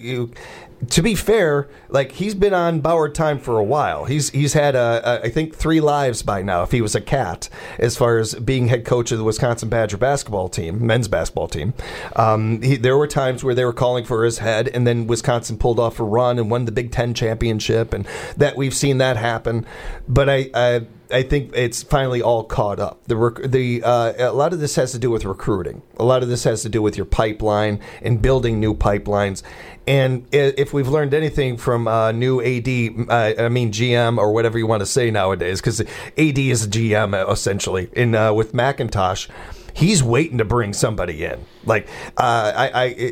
S1: to be fair, like, he's been on Bauer time for a while. He's had I think 3 lives by now, if he was a cat, as far as being head coach of the Wisconsin Badger basketball team, men's basketball team. There were times where they were calling for his head, and then Wisconsin pulled off a run and won the Big Ten championship, and that we've seen that happen. But I think it's finally all caught up. A lot of this has to do with recruiting. A lot of this has to do with your pipeline and building new pipelines. And if we've learned anything from new AD, GM, or whatever you want to say nowadays, because AD is a GM essentially. With McIntosh, he's waiting to bring somebody in. Like I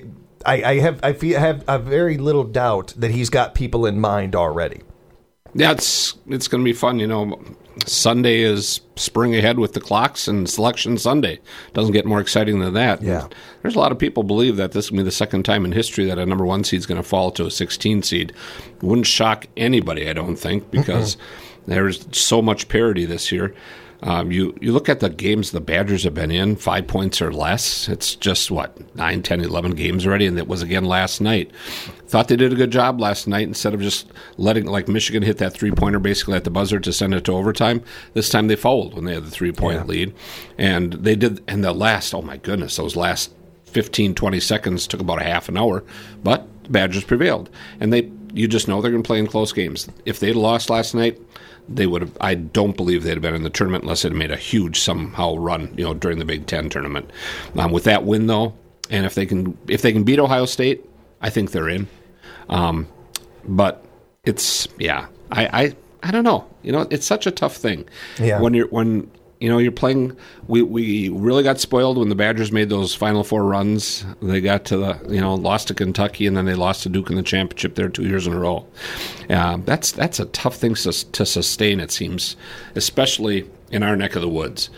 S1: have very little doubt that he's got people in mind already.
S2: Yeah, it's going to be fun. Sunday is spring ahead with the clocks, and Selection Sunday doesn't get more exciting than that.
S1: Yeah.
S2: And there's a lot of people believe that this will be the second time in history that a number 1 seed is going to fall to a 16 seed. It wouldn't shock anybody, I don't think, because there's so much parity this year. You look at the games the Badgers have been in, 5 points or less. It's just, 9, 10, 11 games already, and it was again last night. Thought they did a good job last night instead of just letting, like, Michigan hit that three-pointer basically at the buzzer to send it to overtime. This time they fouled when they had the 3-point lead. And they did, and the last, oh my goodness, those last 15, 20 seconds took about a half an hour, but the Badgers prevailed. And you just know they're going to play in close games. If they'd lost last night, they would have. I don't believe they'd have been in the tournament unless they'd made a huge somehow run, during the Big Ten tournament. With that win though, and if they can beat Ohio State, I think they're in. But it's I don't know. It's such a tough thing. Yeah. When you're playing, we really got spoiled when the Badgers made those Final Four runs. They got to lost to Kentucky, and then they lost to Duke in the championship there 2 years in a row. That's a tough thing to sustain, it seems, especially in our neck of the woods.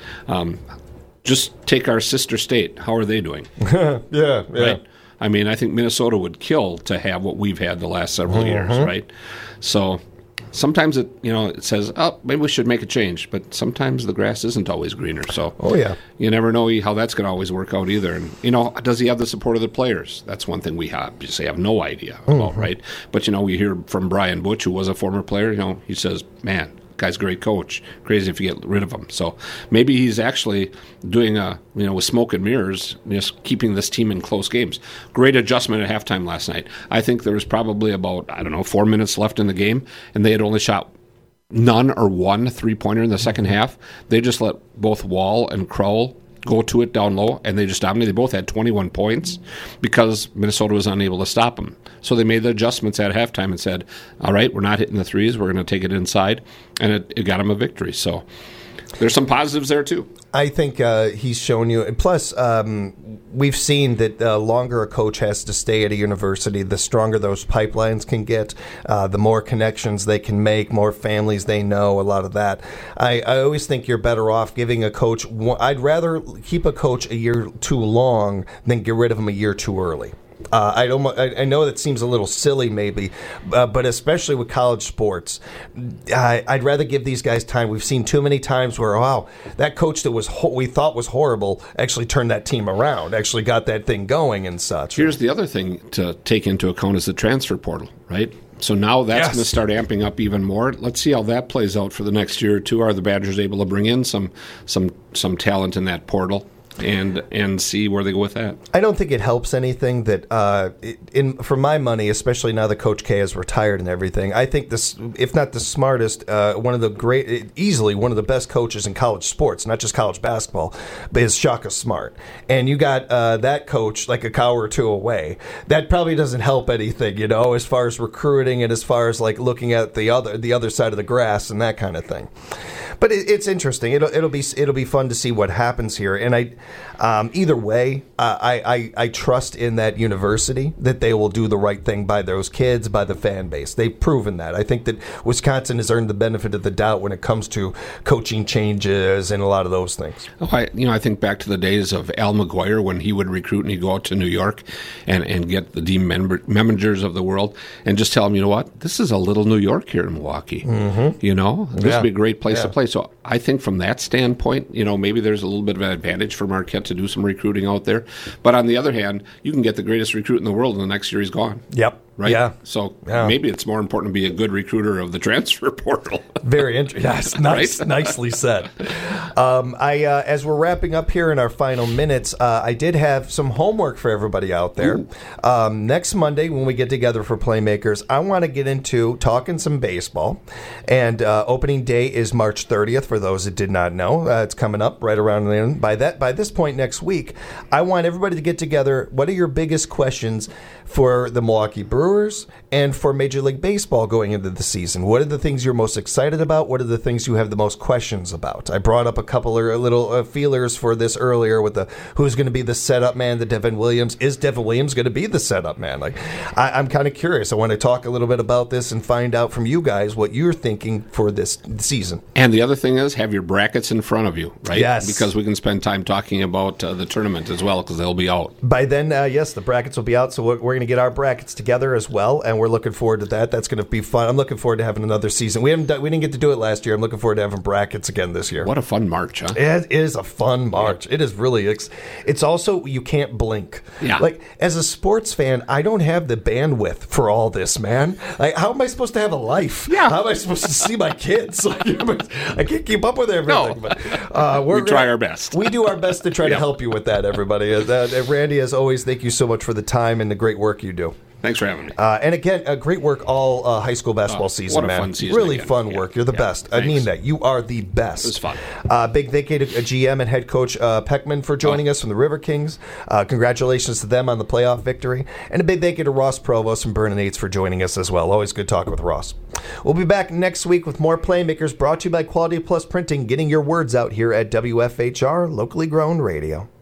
S2: Just take our sister state. How are they doing?
S1: Yeah.
S2: Right? I think Minnesota would kill to have what we've had the last several years, right? So sometimes it says, oh, maybe we should make a change, but sometimes the grass isn't always greener. So you never know how that's going to always work out either. And does he have the support of the players? That's one thing we have no idea about, right? But we hear from Brian Butch, who was a former player. He says, man, guy's a great coach. Crazy if you get rid of him. So maybe he's actually doing with smoke and mirrors, just keeping this team in close games. Great adjustment at halftime last night. I think there was probably about 4 minutes left in the game, and they had only shot none or one 3-pointer in the second half. They just let both Wall and Crowell go to it down low, and they just dominated. They both had 21 points because Minnesota was unable to stop them. So they made the adjustments at halftime and said, all right, we're not hitting the threes. We're going to take it inside, and it got them a victory. So there's some positives there, too.
S1: I think he's shown you. And plus, we've seen that the longer a coach has to stay at a university, the stronger those pipelines can get, the more connections they can make, more families they know, a lot of that. I always think you're better off giving a coach. I'd rather keep a coach a year too long than get rid of him a year too early. I know that seems a little silly, maybe, but especially with college sports, I'd rather give these guys time. We've seen too many times where, wow, that coach that we thought was horrible actually turned that team around, actually got that thing going and such.
S2: Here's the other thing to take into account is the transfer portal, right? So now that's going to start amping up even more. Let's see how that plays out for the next year or two. Are the Badgers able to bring in some talent in that portal? and see where they go with that.
S1: I don't think it helps anything that, for my money, especially now that Coach K is retired and everything, I think this, if not the smartest, easily one of the best coaches in college sports, not just college basketball, but is Shaka Smart. And you got that coach like a cow or two away. That probably doesn't help anything, as far as recruiting and as far as like looking at the other side of the grass and that kind of thing. But it's interesting. It'll be fun to see what happens here. And either way, I trust in that university that they will do the right thing by those kids, by the fan base. They've proven that. I think that Wisconsin has earned the benefit of the doubt when it comes to coaching changes and a lot of those things.
S2: I think back to the days of Al McGuire when he would recruit and he'd go out to New York and get the Dean Memingers of the world and just tell them, you know what, this is a little New York here in Milwaukee. Mm-hmm. This would be a great place to play. So I think from that standpoint, maybe there's a little bit of an advantage for Marquette to do some recruiting out there. But on the other hand, you can get the greatest recruit in the world and the next year he's gone.
S1: Yep.
S2: Right?
S1: Yeah.
S2: So maybe it's more important to be a good recruiter of the transfer portal.
S1: Very interesting. Yes, nice, right? Nicely said. As we're wrapping up here in our final minutes, I did have some homework for everybody out there. Next Monday, when we get together for Playmakers, I want to get into talking some baseball. And opening day is March 30th, for those that did not know. It's coming up right around then. By this point next week, I want everybody to get together. What are your biggest questions for the Milwaukee Brewers and for Major League Baseball going into the season? What are the things you're most excited about? What are the things you have the most questions about? I brought up a couple of little feelers for this earlier with who's going to be the setup man, the Devin Williams. Is Devin Williams going to be the setup man? I'm kind of curious. I want to talk a little bit about this and find out from you guys what you're thinking for this season.
S2: And the other thing is have your brackets in front of you, right?
S1: Yes.
S2: Because we can spend time talking about the tournament as well because they'll be out.
S1: By then, yes, the brackets will be out, so we're going to get our brackets together as well, and we're looking forward to that. That's going to be fun. I'm looking forward to having another season. We didn't get to do it last year. I'm looking forward to having brackets again this year.
S2: What a fun March, huh?
S1: It is a fun March. Yeah. It is really. It's also, you can't blink.
S2: Yeah.
S1: Like, as a sports fan, I don't have the bandwidth for all this, man. Like, how am I supposed to have a life?
S2: Yeah.
S1: How am I supposed to see my kids? I can't keep up with everything.
S2: No.
S1: But,
S2: we try our best.
S1: We do our best to try to help you with that, everybody. Randy, as always, thank you so much for the time and the great work you do.
S2: Thanks for having me.
S1: And again, great work all high school basketball season, man.
S2: Fun season
S1: really
S2: again.
S1: Fun work. You're the best.
S2: Thanks.
S1: I mean that. You are the best.
S2: It was fun.
S1: Big thank you to GM and head coach Peckman for joining us from the River Kings. Congratulations to them on the playoff victory. And a big thank you to Ross Provost from Burn and Eights for joining us as well. Always good talking with Ross. We'll be back next week with more Playmakers brought to you by Quality Plus Printing, getting your words out here at WFHR, locally grown radio.